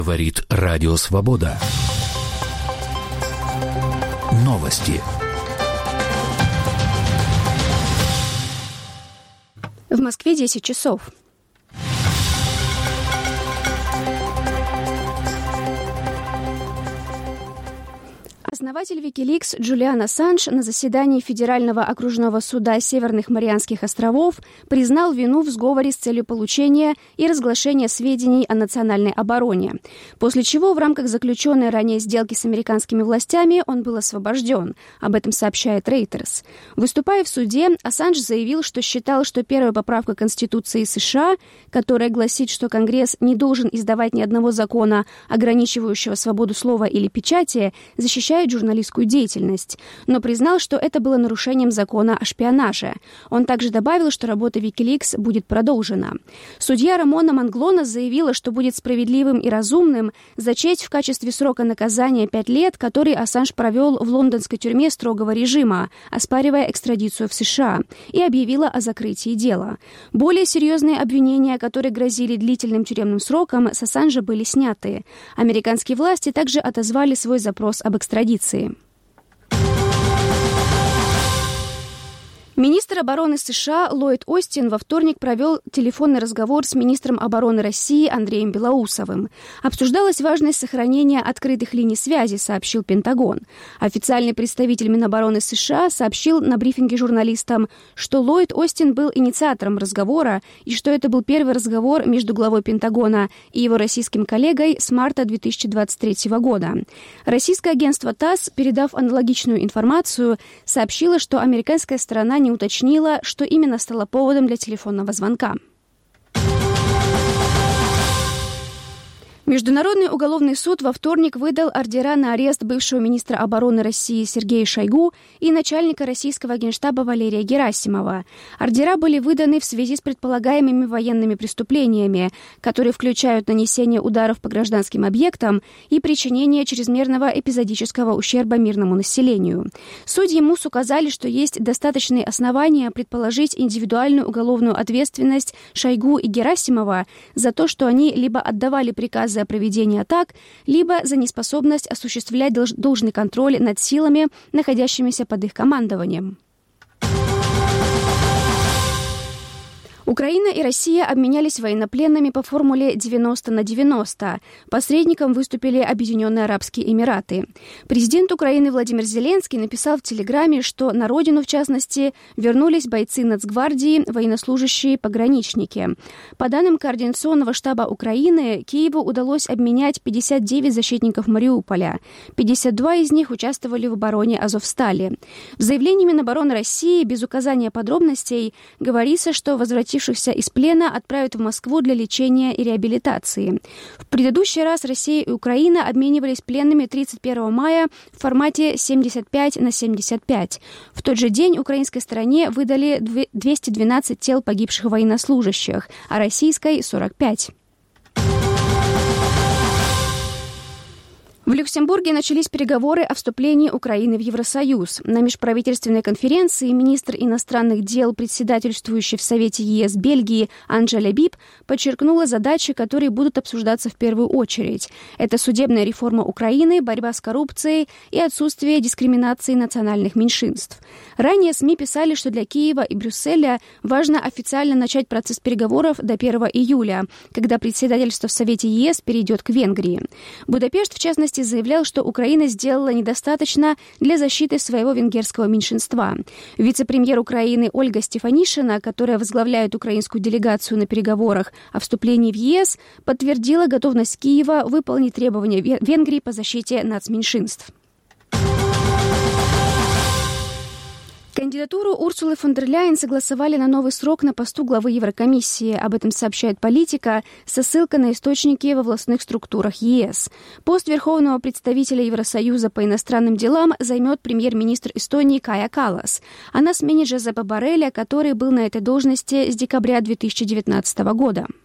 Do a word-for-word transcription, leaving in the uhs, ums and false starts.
Говорит Радио Свобода. Новости. В Москве десять часов. Основатель Wikileaks Джулиан Ассанж на заседании Федерального окружного суда Северных Марианских островов признал вину в сговоре с целью получения и разглашения сведений о национальной обороне, после чего в рамках заключенной ранее сделки с американскими властями он был освобожден. Об этом сообщает Reuters. Выступая в суде, Ассанж заявил, что считал, что первая поправка Конституции США, которая гласит, что Конгресс не должен издавать ни одного закона, ограничивающего свободу слова или печати, защищает журналистскую деятельность, но признал, что это было нарушением закона о шпионаже. Он также добавил, что работа Wikileaks будет продолжена. Судья Рамона Манглона заявила, что будет справедливым и разумным зачесть в качестве срока наказания пять лет, который Ассанж провел в лондонской тюрьме строгого режима, оспаривая экстрадицию в США, и объявила о закрытии дела. Более серьезные обвинения, которые грозили длительным тюремным сроком, с Ассанжа были сняты. Американские власти также отозвали свой запрос об экстрадиции. Министр обороны США Ллойд Остин во вторник провел телефонный разговор с министром обороны России Андреем Белоусовым. Обсуждалась важность сохранения открытых линий связи, сообщил Пентагон. Официальный представитель Минобороны США сообщил на брифинге журналистам, что Ллойд Остин был инициатором разговора и что это был первый разговор между главой Пентагона и его российским коллегой с марта две тысячи двадцать третьего года. Российское агентство ТАСС, передав аналогичную информацию, сообщило, что американская сторона не уточнила, что именно стало поводом для телефонного звонка. Международный уголовный суд во вторник выдал ордера на арест бывшего министра обороны России Сергея Шойгу и начальника российского генштаба Валерия Герасимова. Ордера были выданы в связи с предполагаемыми военными преступлениями, которые включают нанесение ударов по гражданским объектам и причинение чрезмерного эпизодического ущерба мирному населению. Судьи МУС указали, что есть достаточные основания предположить индивидуальную уголовную ответственность Шойгу и Герасимова за то, что они либо отдавали приказы о проведении атак, либо за неспособность осуществлять должный контроль над силами, находящимися под их командованием. Украина и Россия обменялись военнопленными по формуле девяносто на девяносто. Посредником выступили Объединенные Арабские Эмираты. Президент Украины Владимир Зеленский написал в Телеграме, что на родину, в частности, вернулись бойцы Нацгвардии, военнослужащие, пограничники. По данным Координационного штаба Украины, Киеву удалось обменять пятьдесят девять защитников Мариуполя. пятьдесят два из них участвовали в обороне Азовстали. В заявлении Минобороны России без указания подробностей говорится, что возвратившихся из плена отправят в Москву для лечения и реабилитации. В предыдущий раз Россия и Украина обменивались пленными тридцать первого мая в формате семьдесят пять на семьдесят пять. В тот же день украинской стороне выдали двести двенадцать тел погибших военнослужащих, а российской – сорок пять. В Люксембурге начались переговоры о вступлении Украины в Евросоюз. На межправительственной конференции министр иностранных дел, председательствующий в Совете ЕС Бельгии Анджеля Бип, подчеркнула задачи, которые будут обсуждаться в первую очередь. Это судебная реформа Украины, борьба с коррупцией и отсутствие дискриминации национальных меньшинств. Ранее СМИ писали, что для Киева и Брюсселя важно официально начать процесс переговоров до первого июля, когда председательство в Совете ЕС перейдет к Венгрии. Будапешт, в частности, заявлял, что Украина сделала недостаточно для защиты своего венгерского меньшинства. Вице-премьер Украины Ольга Стефанишина, которая возглавляет украинскую делегацию на переговорах о вступлении в ЕС, подтвердила готовность Киева выполнить требования Венгрии по защите нацменьшинств. Кандидатуру Урсулы фон дер Ляйен согласовали на новый срок на посту главы Еврокомиссии. Об этом сообщает «Политика» со ссылкой на источники во властных структурах ЕС. Пост верховного представителя Евросоюза по иностранным делам займет премьер-министр Эстонии Кая Каллас. Она сменит Жозепа Борреля, который был на этой должности с декабря две тысячи девятнадцатого года.